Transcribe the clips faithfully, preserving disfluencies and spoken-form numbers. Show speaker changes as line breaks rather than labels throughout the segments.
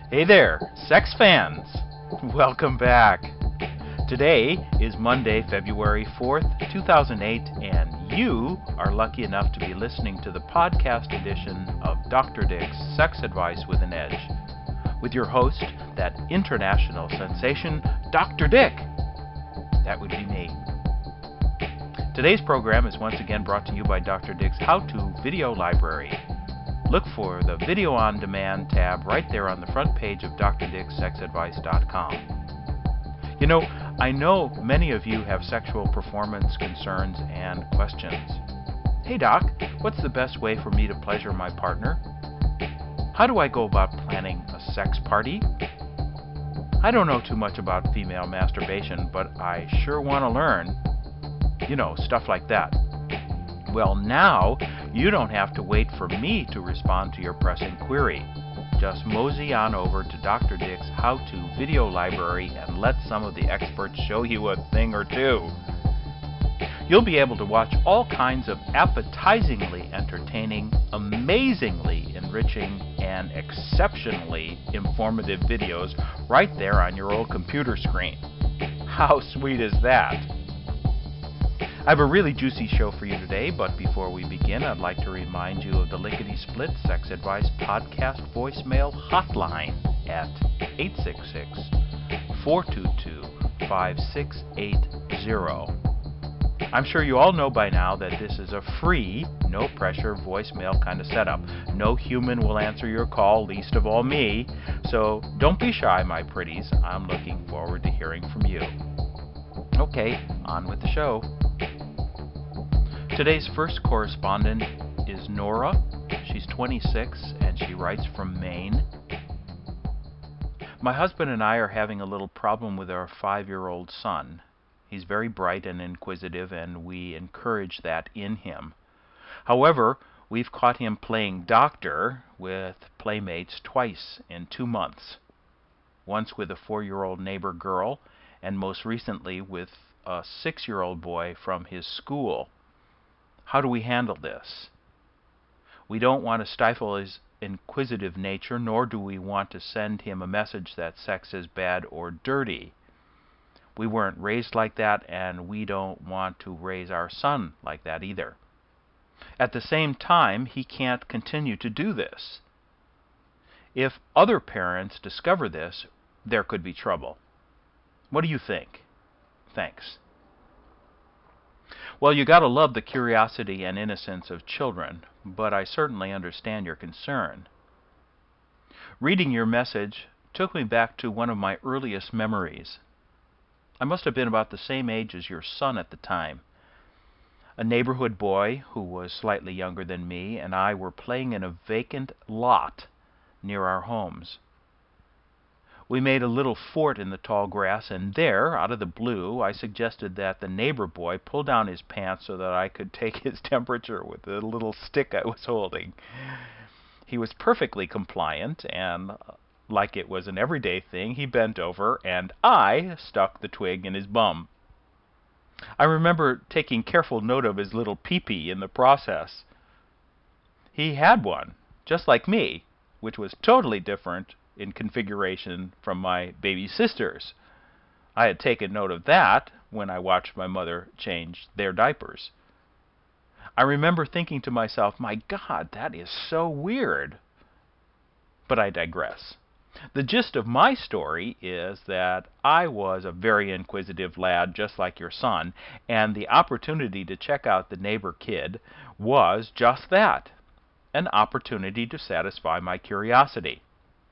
Hey there, sex fans! Welcome back. Today is Monday, February fourth, two thousand eight, and you are lucky enough to be listening to the podcast edition of Doctor Dick's Sex Advice with an Edge, with your host, that international sensation, Doctor Dick. That would be me. Today's program is once again brought to you by Doctor Dick's How-To Video Library. Look for the Video on Demand tab right there on the front page of D R Dick Sex Advice dot com. You know, I know many of you have sexual performance concerns and questions. Hey Doc, what's the best way for me to pleasure my partner? How do I go about planning a sex party? I don't know too much about female masturbation, but I sure want to learn. You know, stuff like that. Well, now you don't have to wait for me to respond to your pressing query. Just mosey on over to Doctor Dick's How-To Video Library and let some of the experts show you a thing or two. You'll be able to watch all kinds of appetizingly entertaining, amazingly enriching, and exceptionally informative videos right there on your old computer screen. How sweet is that? I have a really juicy show for you today, but before we begin, I'd like to remind you of the lickety-split Sex Advice Podcast voicemail hotline at eight six six, four two two, five six eight zero. I'm sure you all know by now that this is a free, no-pressure voicemail kind of setup. No human will answer your call, least of all me, so don't be shy, my pretties. I'm looking forward to hearing from you. Okay, on with the show. Today's first correspondent is Nora. She's twenty-six and she writes from Maine. My husband and I are having a little problem with our five-year-old son. He's very bright and inquisitive, and we encourage that in him. However, we've caught him playing doctor with playmates twice in two months. Once with a four-year-old neighbor girl, and most recently with a six-year-old boy from his school. How do we handle this? We don't want to stifle his inquisitive nature, nor do we want to send him a message that sex is bad or dirty. We weren't raised like that, and we don't want to raise our son like that either. At the same time, he can't continue to do this. If other parents discover this, there could be trouble. What do you think? Thanks. Well, you gotta love the curiosity and innocence of children, but I certainly understand your concern. Reading your message took me back to one of my earliest memories. I must have been about the same age as your son at the time. A neighborhood boy who was slightly younger than me and I were playing in a vacant lot near our homes. We made a little fort in the tall grass, and there, out of the blue, I suggested that the neighbor boy pull down his pants so that I could take his temperature with the little stick I was holding. He was perfectly compliant, and like it was an everyday thing, he bent over, and I stuck the twig in his bum. I remember taking careful note of his little pee-pee in the process. He had one, just like me, which was totally different in configuration from my baby sister's. I had taken note of that when I watched my mother change their diapers. I remember thinking to myself, my God, that is so weird. But I digress. The gist of my story is that I was a very inquisitive lad, just like your son, and the opportunity to check out the neighbor kid was just that, an opportunity to satisfy my curiosity.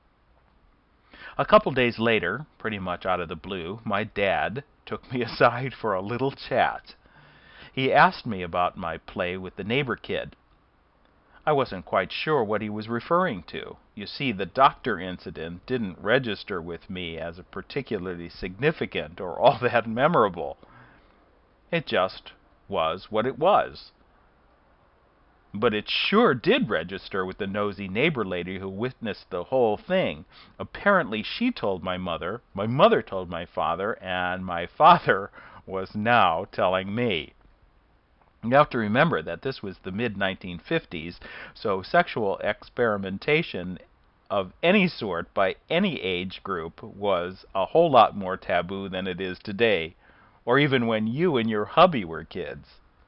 A couple days later, pretty much out of the blue, my dad took me aside for a little chat. He asked me about my play with the neighbor kid. I wasn't quite sure what he was referring to. You see, the doctor incident didn't register with me as a particularly significant or all that memorable. It just was what it was. But it sure did register with the nosy neighbor lady who witnessed the whole thing. Apparently she told my mother, my mother told my father, and my father was now telling me. You have to remember that this was the mid nineteen fifties, so sexual experimentation of any sort by any age group was a whole lot more taboo than it is today, or even when you and your hubby were kids.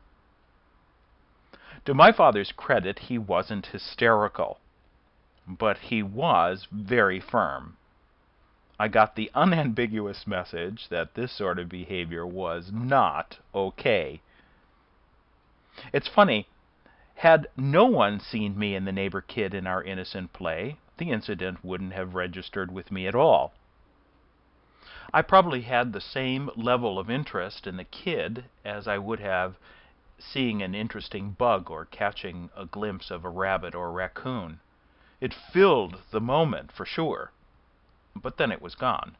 To my father's credit, he wasn't hysterical, but he was very firm. I got the unambiguous message that this sort of behavior was not okay. It's funny, had no one seen me and the neighbor kid in our innocent play, the incident wouldn't have registered with me at all. I probably had the same level of interest in the kid as I would have seeing an interesting bug or catching a glimpse of a rabbit or raccoon. It filled the moment for sure, but then it was gone.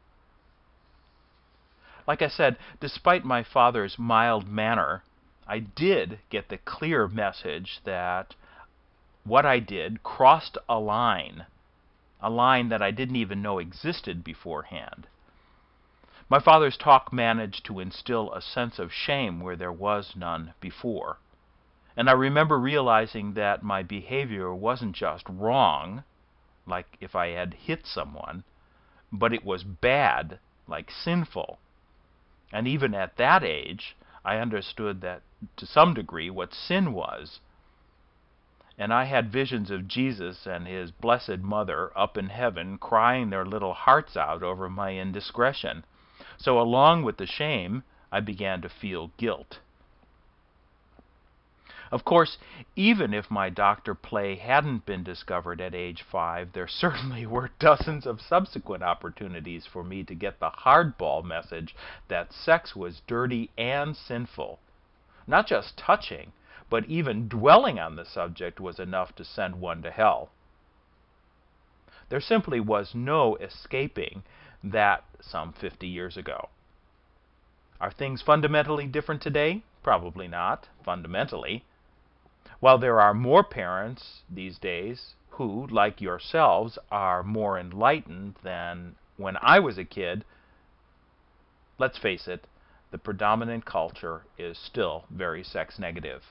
Like I said, despite my father's mild manner, I did get the clear message that what I did crossed a line, a line that I didn't even know existed beforehand. My father's talk managed to instill a sense of shame where there was none before. And I remember realizing that my behavior wasn't just wrong, like if I had hit someone, but it was bad, like sinful. And even at that age, I understood that to some degree what sin was. And I had visions of Jesus and his blessed mother up in heaven crying their little hearts out over my indiscretion. So along with the shame, I began to feel guilt. Of course, even if my doctor play hadn't been discovered at age five, there certainly were dozens of subsequent opportunities for me to get the hardball message that sex was dirty and sinful. Not just touching, but even dwelling on the subject was enough to send one to hell. There simply was no escaping that some fifty years ago. Are things fundamentally different today? Probably not, fundamentally. While there are more parents these days who, like yourselves, are more enlightened than when I was a kid, let's face it, the predominant culture is still very sex negative.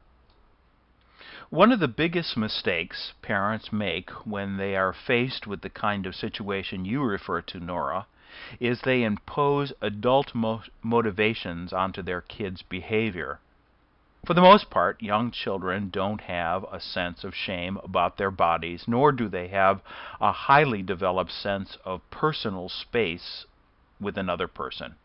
One of the biggest mistakes parents make when they are faced with the kind of situation you refer to, Nora, is they impose adult mo motivations onto their kids' behavior. For the most part, young children don't have a sense of shame about their bodies, nor do they have a highly developed sense of personal space with another person.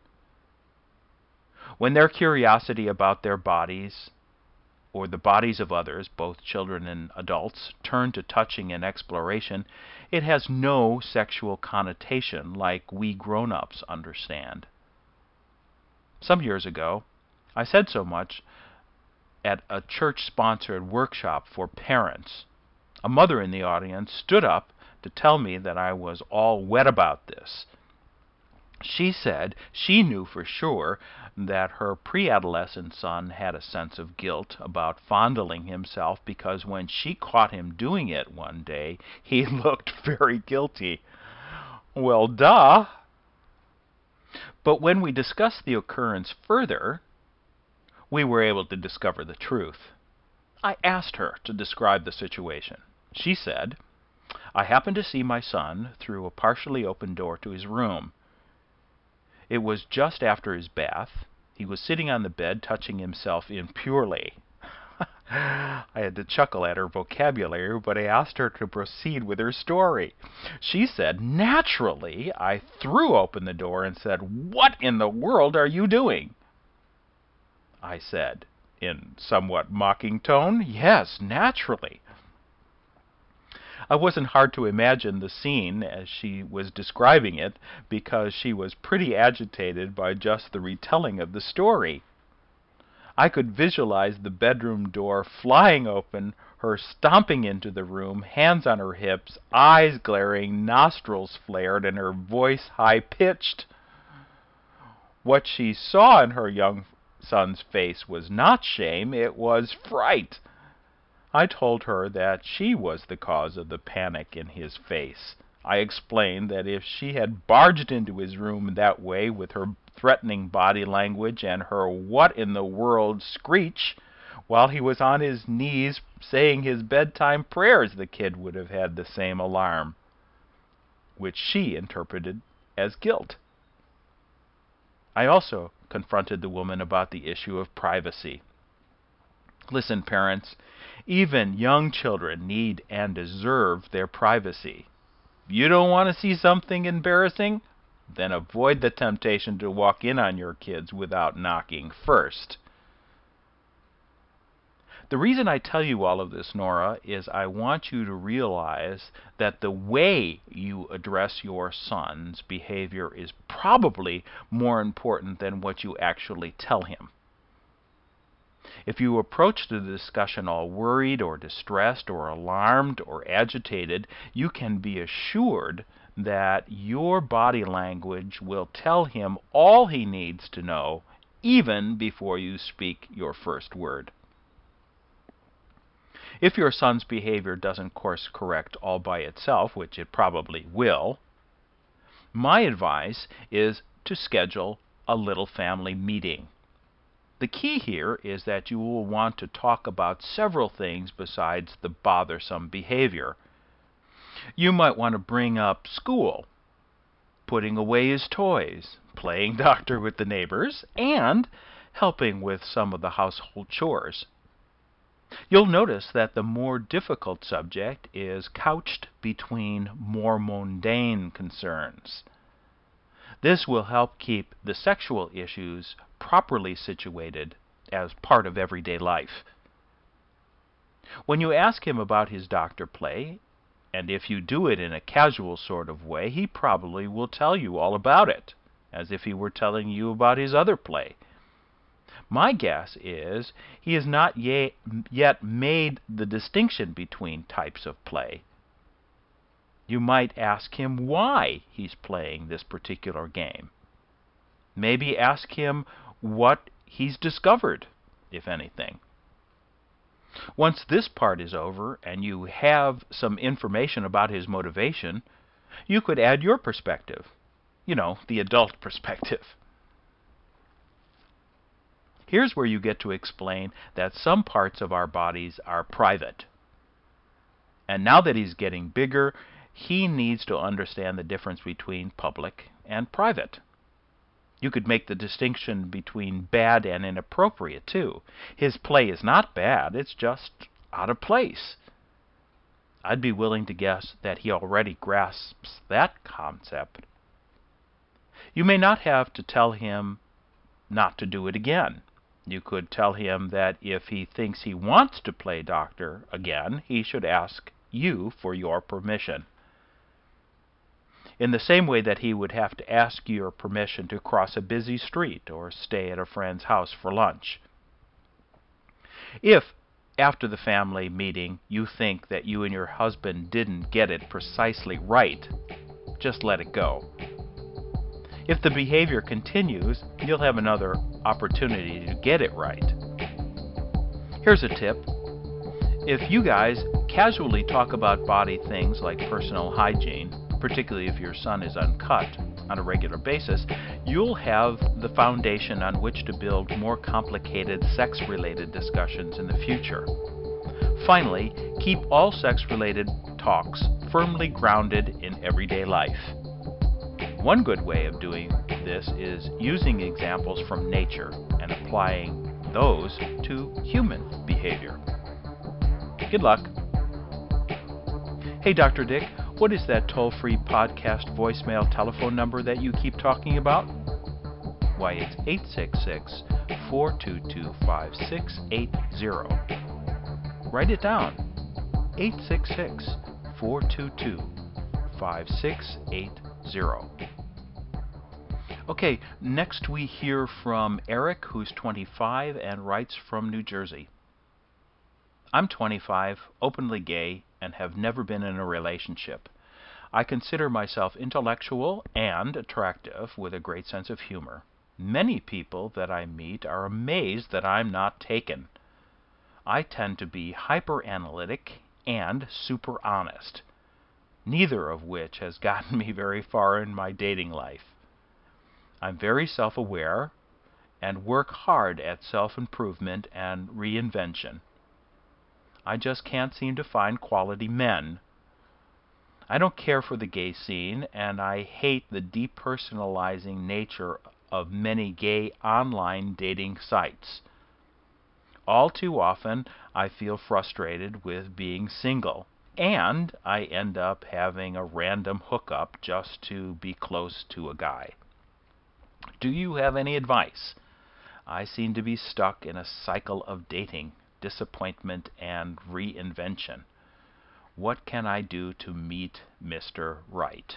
When their curiosity about their bodies, or the bodies of others, both children and adults, turn to touching and exploration, it has no sexual connotation like we grown-ups understand. Some years ago, I said so much at a church-sponsored workshop for parents. A mother in the audience stood up to tell me that I was all wet about this. She said she knew for sure that her pre-adolescent son had a sense of guilt about fondling himself because when she caught him doing it one day, he looked very guilty. Well, duh. But when we discussed the occurrence further, we were able to discover the truth. I asked her to describe the situation. She said, "I happened to see my son through a partially open door to his room. It was just after his bath. He was sitting on the bed, touching himself impurely." I had to chuckle at her vocabulary, but I asked her to proceed with her story. She said, "Naturally, I threw open the door and said, 'What in the world are you doing?' I said, in somewhat mocking tone, 'Yes, naturally.'" I wasn't hard to imagine the scene as she was describing it, because she was pretty agitated by just the retelling of the story. I could visualize the bedroom door flying open, her stomping into the room, hands on her hips, eyes glaring, nostrils flared, and her voice high-pitched. What she saw in her young son's face was not shame, it was fright. I told her that she was the cause of the panic in his face. I explained that if she had barged into his room that way with her threatening body language and her "what in the world" screech while he was on his knees saying his bedtime prayers, the kid would have had the same alarm. which she interpreted as guilt. I also confronted the woman about the issue of privacy. Listen, parents, even young children need and deserve their privacy. If you don't want to see something embarrassing, then avoid the temptation to walk in on your kids without knocking first. The reason I tell you all of this, Nora, is I want you to realize that the way you address your son's behavior is probably more important than what you actually tell him. If you approach the discussion all worried or distressed or alarmed or agitated, you can be assured that your body language will tell him all he needs to know even before you speak your first word. If your son's behavior doesn't course correct all by itself, which it probably will, my advice is to schedule a little family meeting. The key here is that you will want to talk about several things besides the bothersome behavior. You might want to bring up school, putting away his toys, playing doctor with the neighbors, and helping with some of the household chores. You'll notice that the more difficult subject is couched between more mundane concerns. This will help keep the sexual issues properly situated as part of everyday life. When you ask him about his doctor play, and if you do it in a casual sort of way, he probably will tell you all about it, as if he were telling you about his other play. My guess is he has not ye- yet made the distinction between types of play. You might ask him why he's playing this particular game. Maybe ask him what he's discovered, if anything. Once this part is over and you have some information about his motivation, you could add your perspective. You know, the adult perspective. Here's where you get to explain that some parts of our bodies are private. And now that he's getting bigger, he needs to understand the difference between public and private. You could make the distinction between bad and inappropriate, too. His play is not bad, it's just out of place. I'd be willing to guess that he already grasps that concept. You may not have to tell him not to do it again. You could tell him that if he thinks he wants to play doctor again, he should ask you for your permission. In the same way that he would have to ask your permission to cross a busy street or stay at a friend's house for lunch. If, after the family meeting, you think that you and your husband didn't get it precisely right, just let it go. If the behavior continues, you'll have another opportunity to get it right. Here's a tip. If you guys casually talk about body things like personal hygiene, particularly if your son is uncut on a regular basis, you'll have the foundation on which to build more complicated sex-related discussions in the future. Finally, keep all sex-related talks firmly grounded in everyday life. One good way of doing this is using examples from nature and applying those to human behavior. Good luck. Hey, Doctor Dick, what is that toll-free podcast voicemail telephone number that you keep talking about? Why, it's eight six six, four two two, five six eight zero. Write it down. eight six six, four two two, five six eight zero. Okay, next we hear from Eric, who's twenty-five and writes from New Jersey. I'm twenty-five, openly gay, and have never been in a relationship. I consider myself intellectual and attractive with a great sense of humor. Many people that I meet are amazed that I'm not taken. I tend to be hyper-analytic and super honest, neither of which has gotten me very far in my dating life. I'm very self-aware and work hard at self-improvement and reinvention. I just can't seem to find quality men. I don't care for the gay scene, and I hate the depersonalizing nature of many gay online dating sites. All too often, I feel frustrated with being single, and I end up having a random hookup just to be close to a guy. Do you have any advice? I seem to be stuck in a cycle of dating, disappointment, and reinvention. What can I do to meet Mister Right?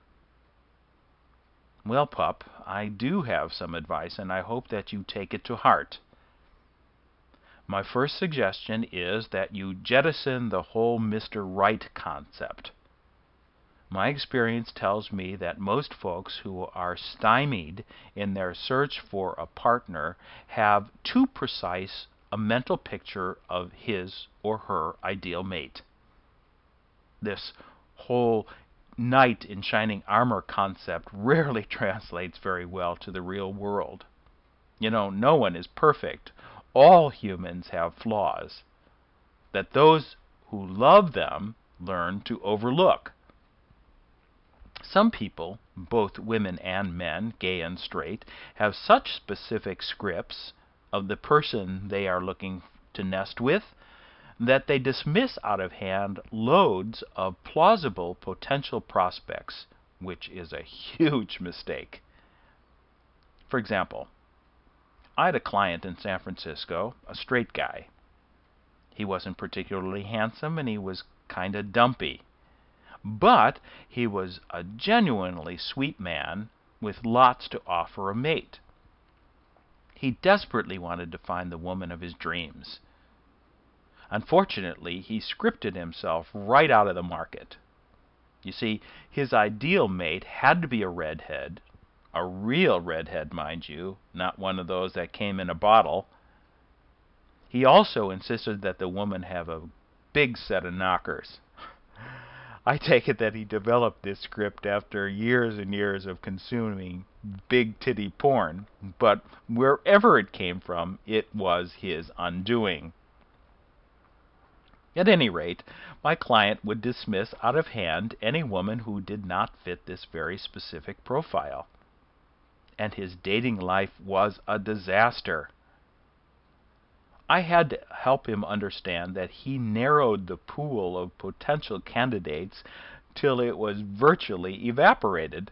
Well, pup, I do have some advice, and I hope that you take it to heart. My first suggestion is that you jettison the whole Mister Right concept. My experience tells me that most folks who are stymied in their search for a partner have too precise a mental picture of his or her ideal mate. This whole knight in shining armor concept rarely translates very well to the real world. You know, no one is perfect. All humans have flaws that those who love them learn to overlook. Some people, both women and men, gay and straight, have such specific scripts of the person they are looking to nest with that they dismiss out of hand loads of plausible potential prospects, which is a huge mistake. For example, I had a client in San Francisco, a straight guy. He wasn't particularly handsome and he was kind of dumpy. But he was a genuinely sweet man with lots to offer a mate. He desperately wanted to find the woman of his dreams. Unfortunately, he scripted himself right out of the market. You see, his ideal mate had to be a redhead, a real redhead, mind you, not one of those that came in a bottle. He also insisted that the woman have a big set of knockers. I take it that he developed this script after years and years of consuming big titty porn, but wherever it came from, it was his undoing. At any rate, my client would dismiss out of hand any woman who did not fit this very specific profile. And his dating life was a disaster. I had to help him understand that he narrowed the pool of potential candidates till it was virtually evaporated.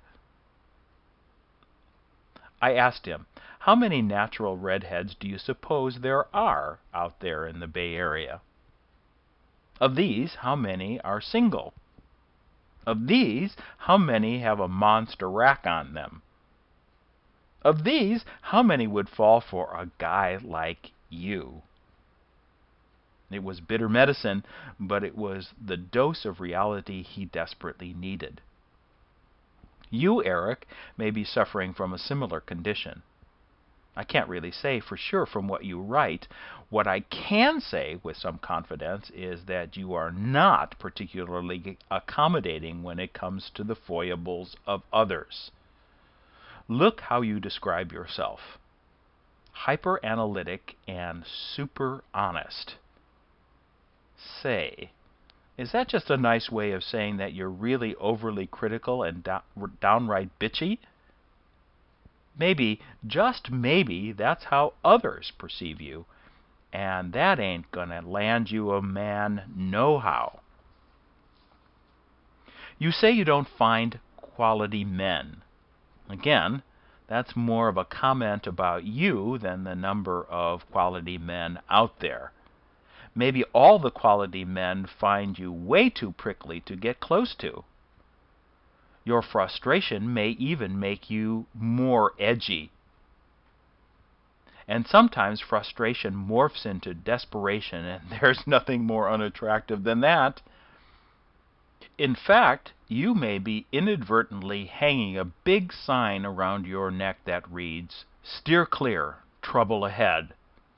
I asked him, how many natural redheads do you suppose there are out there in the Bay Area? Of these, how many are single? Of these, how many have a monster rack on them? Of these, how many would fall for a guy like you? It was bitter medicine, but it was the dose of reality he desperately needed. You, Eric, may be suffering from a similar condition. I can't really say for sure from what you write. What I can say with some confidence is that you are not particularly accommodating when it comes to the foibles of others. Look how you describe yourself. Hyper-analytic and super honest. Say, is that just a nice way of saying that you're really overly critical and do downright bitchy? Maybe, just maybe, that's how others perceive you, and that ain't gonna land you a man no-how. You say you don't find quality men. Again, that's more of a comment about you than the number of quality men out there. Maybe all the quality men find you way too prickly to get close to. Your frustration may even make you more edgy. And sometimes frustration morphs into desperation, and there's nothing more unattractive than that. In fact, you may be inadvertently hanging a big sign around your neck that reads, "Steer clear, trouble ahead."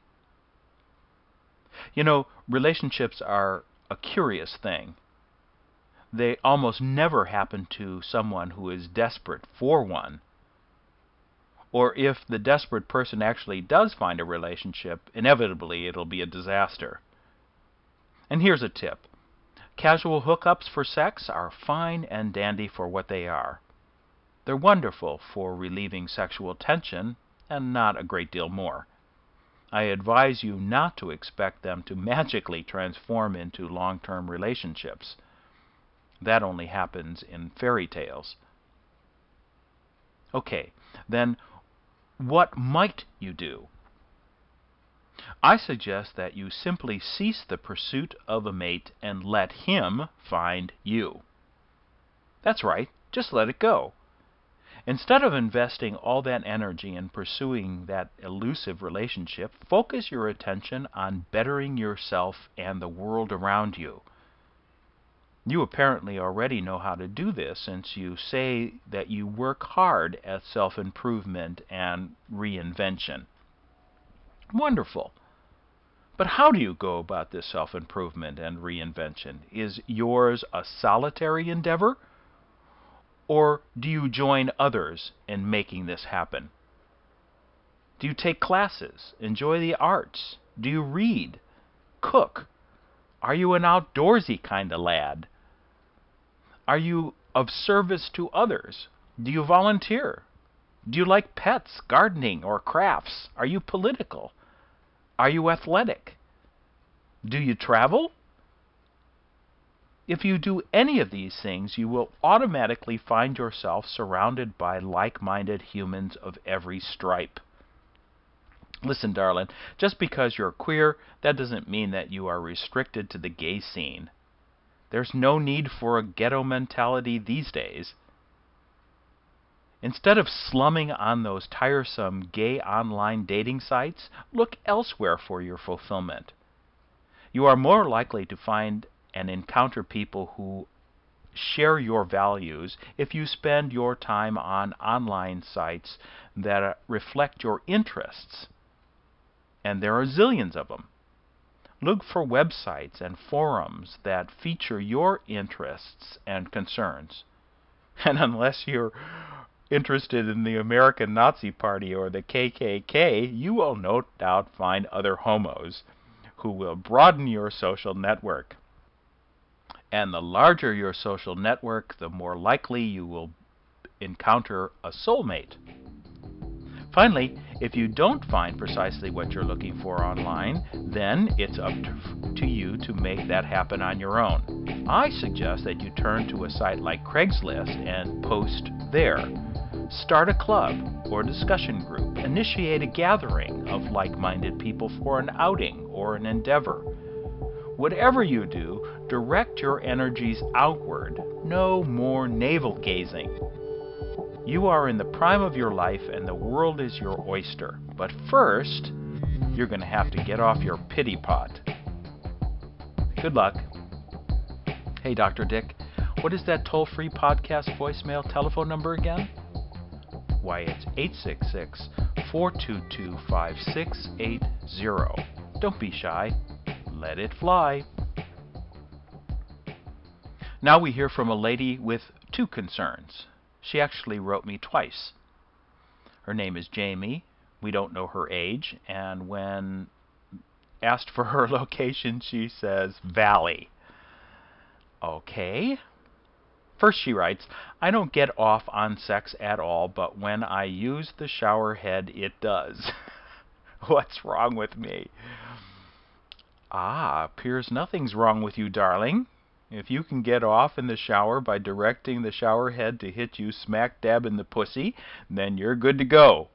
You know, relationships are a curious thing. They almost never happen to someone who is desperate for one. Or if the desperate person actually does find a relationship, inevitably it'll be a disaster. And here's a tip. Casual hookups for sex are fine and dandy for what they are. They're wonderful for relieving sexual tension and not a great deal more. I advise you not to expect them to magically transform into long-term relationships. That only happens in fairy tales. Okay, then what might you do? I suggest that you simply cease the pursuit of a mate and let him find you. That's right, just let it go. Instead of investing all that energy in pursuing that elusive relationship, focus your attention on bettering yourself and the world around you. You apparently already know how to do this, since you say that you work hard at self-improvement and reinvention. Wonderful. But how do you go about this self-improvement and reinvention? Is yours a solitary endeavor? Or do you join others in making this happen? Do you take classes? Enjoy the arts? Do you read? Cook? Are you an outdoorsy kind of lad? Are you of service to others? Do you volunteer? Do you like pets, gardening, or crafts? Are you political? Are you athletic? Do you travel? If you do any of these things, you will automatically find yourself surrounded by like-minded humans of every stripe. Listen, darling, just because you're queer, that doesn't mean that you are restricted to the gay scene. There's no need for a ghetto mentality these days. Instead of slumming on those tiresome gay online dating sites, look elsewhere for your fulfillment. You are more likely to find and encounter people who share your values if you spend your time on online sites that reflect your interests. And there are zillions of them. Look for websites and forums that feature your interests and concerns. And unless you're interested in the American Nazi Party or the K K K, you will no doubt find other homos who will broaden your social network. And the larger your social network, the more likely you will encounter a soulmate. Finally, if you don't find precisely what you're looking for online, then it's up to, to you to make that happen on your own. I suggest that you turn to a site like Craigslist and post there. Start a club or discussion group. Initiate a gathering of like-minded people for an outing or an endeavor. Whatever you do, direct your energies outward. No more navel-gazing. You are in the prime of your life and the world is your oyster. But first, you're going to have to get off your pity pot. Good luck. Hey, Doctor Dick, what is that toll-free podcast voicemail telephone number again? Why, it's eight six six, four two two, five six eight zero. Don't be shy. Let it fly. Now we hear from a lady with two concerns. She actually wrote me twice. Her name is Jamie. We don't know her age. And when asked for her location, she says Valley. Okay. First she writes, I don't get off on sex at all, but when I use the shower head, it does. What's wrong with me? Ah, appears nothing's wrong with you, darling. If you can get off in the shower by directing the shower head to hit you smack dab in the pussy, then you're good to go.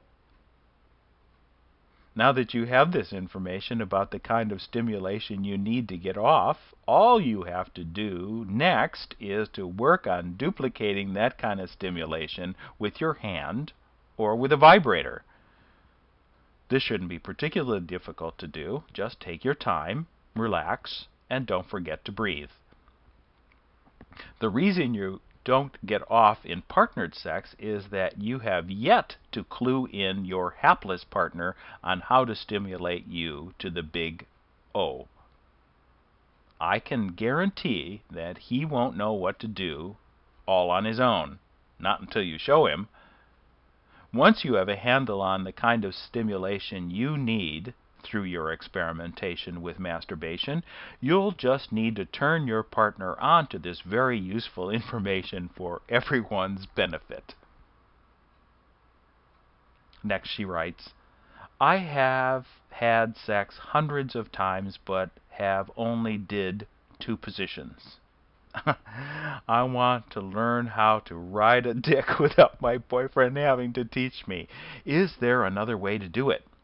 Now that you have this information about the kind of stimulation you need to get off, all you have to do next is to work on duplicating that kind of stimulation with your hand or with a vibrator. This shouldn't be particularly difficult to do. Just take your time, relax, and don't forget to breathe. The reason you don't get off in partnered sex is that you have yet to clue in your hapless partner on how to stimulate you to the big O. I can guarantee that he won't know what to do all on his own, not until you show him. Once you have a handle on the kind of stimulation you need, through your experimentation with masturbation. You'll just need to turn your partner on to this very useful information for everyone's benefit. Next she writes, I have had sex hundreds of times but have only did two positions. I want to learn how to ride a dick without my boyfriend having to teach me. Is there another way to do it?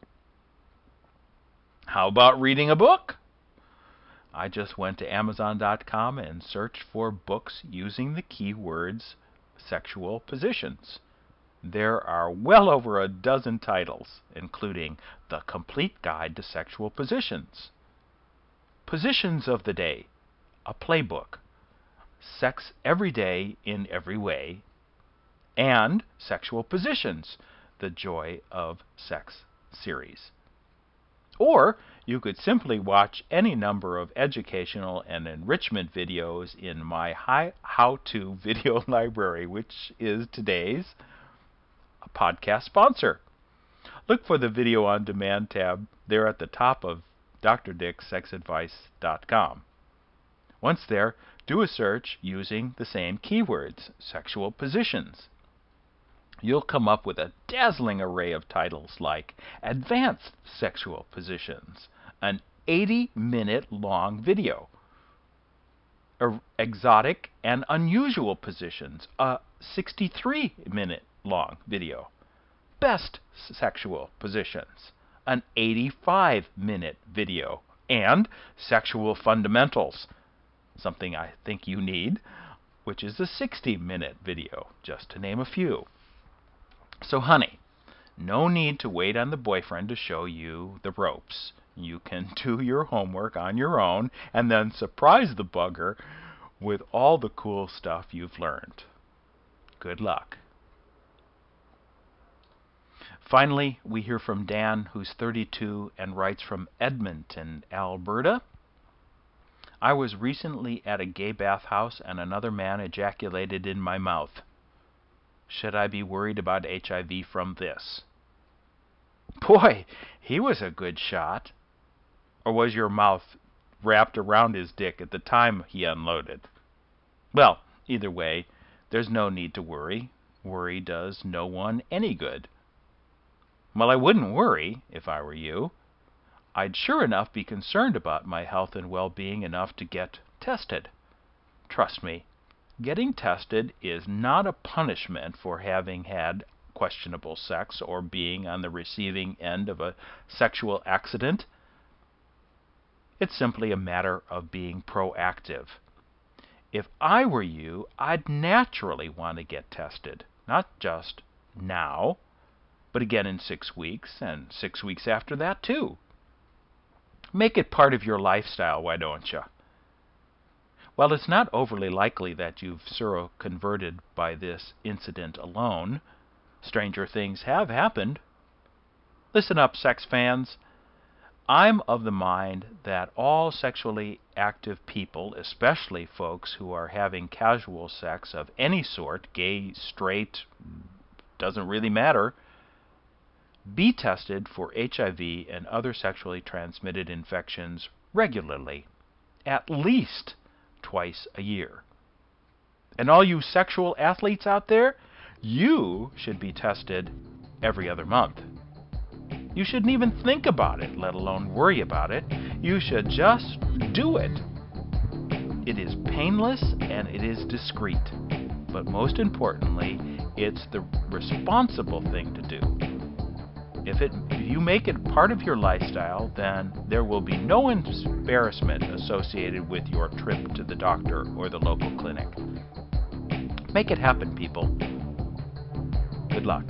How about reading a book? I just went to Amazon dot com and searched for books using the keywords sexual positions. There are well over a dozen titles, including The Complete Guide to Sexual Positions, Positions of the Day, a playbook, Sex Every Day in Every Way, and Sexual Positions, The Joy of Sex series. Or you could simply watch any number of educational and enrichment videos in my how-to video library, which is today's podcast sponsor. Look for the Video on Demand tab there at the top of D R dick sex advice dot com. Once there, do a search using the same keywords, sexual positions. You'll come up with a dazzling array of titles like Advanced Sexual Positions, an eighty minute long video, Exotic and Unusual Positions, a sixty-three minute long video, Best Sexual Positions, an eighty-five minute video, and Sexual Fundamentals, something I think you need, which is a sixty minute video, just to name a few. So honey, no need to wait on the boyfriend to show you the ropes. You can do your homework on your own and then surprise the bugger with all the cool stuff you've learned. Good luck. Finally, we hear from Dan, who's thirty-two and writes from Edmonton, Alberta. I was recently at a gay bathhouse and another man ejaculated in my mouth. Should I be worried about H I V from this? Boy, he was a good shot. Or was your mouth wrapped around his dick at the time he unloaded? Well, either way, there's no need to worry. Worry does no one any good. Well, I wouldn't worry if I were you. I'd sure enough be concerned about my health and well-being enough to get tested. Trust me, getting tested is not a punishment for having had questionable sex or being on the receiving end of a sexual accident. It's simply a matter of being proactive. If I were you, I'd naturally want to get tested, not just now, but again in six weeks and six weeks after that too. Make it part of your lifestyle, why don't you? While it's not overly likely that you've seroconverted by this incident alone, stranger things have happened. Listen up, sex fans. I'm of the mind that all sexually active people, especially folks who are having casual sex of any sort, gay, straight, doesn't really matter, be tested for H I V and other sexually transmitted infections regularly, at least twice a year. And all you sexual athletes out there, you should be tested every other month. You shouldn't even think about it, let alone worry about it. You should just do it. It is painless and it is discreet. But most importantly, it's the responsible thing to do. If, it, if you make it part of your lifestyle, then there will be no embarrassment associated with your trip to the doctor or the local clinic. Make it happen, people. Good luck.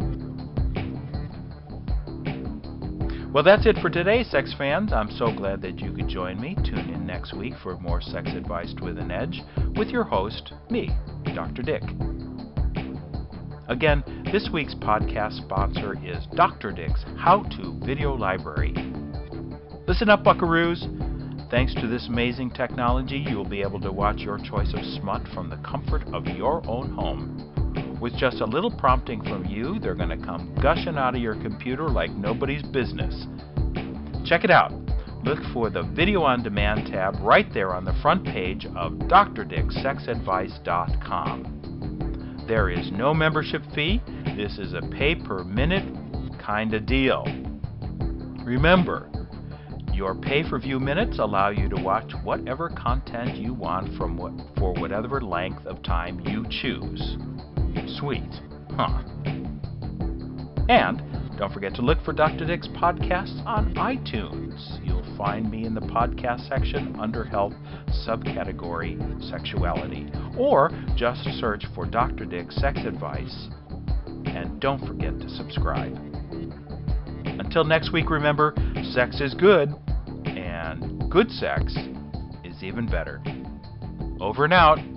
Well, that's it for today, sex fans. I'm so glad that you could join me. Tune in next week for more Sex Advice with an Edge with your host, me, Doctor Dick. Again, this week's podcast sponsor is Doctor Dick's How-To Video Library. Listen up, buckaroos. Thanks to this amazing technology, you'll be able to watch your choice of smut from the comfort of your own home. With just a little prompting from you, they're going to come gushing out of your computer like nobody's business. Check it out. Look for the Video on Demand tab right there on the front page of D R dick sex advice dot com. There is no membership fee. This is a pay-per-minute kind of deal. Remember, your pay-per-view minutes allow you to watch whatever content you want from what, for whatever length of time you choose. Sweet, huh? And don't forget to look for Doctor Dick's podcasts on iTunes. You'll find me in the podcast section under Health, subcategory Sexuality. Or just search for Doctor Dick Sex Advice. And don't forget to subscribe. Until next week, remember, sex is good, and good sex is even better. Over and out.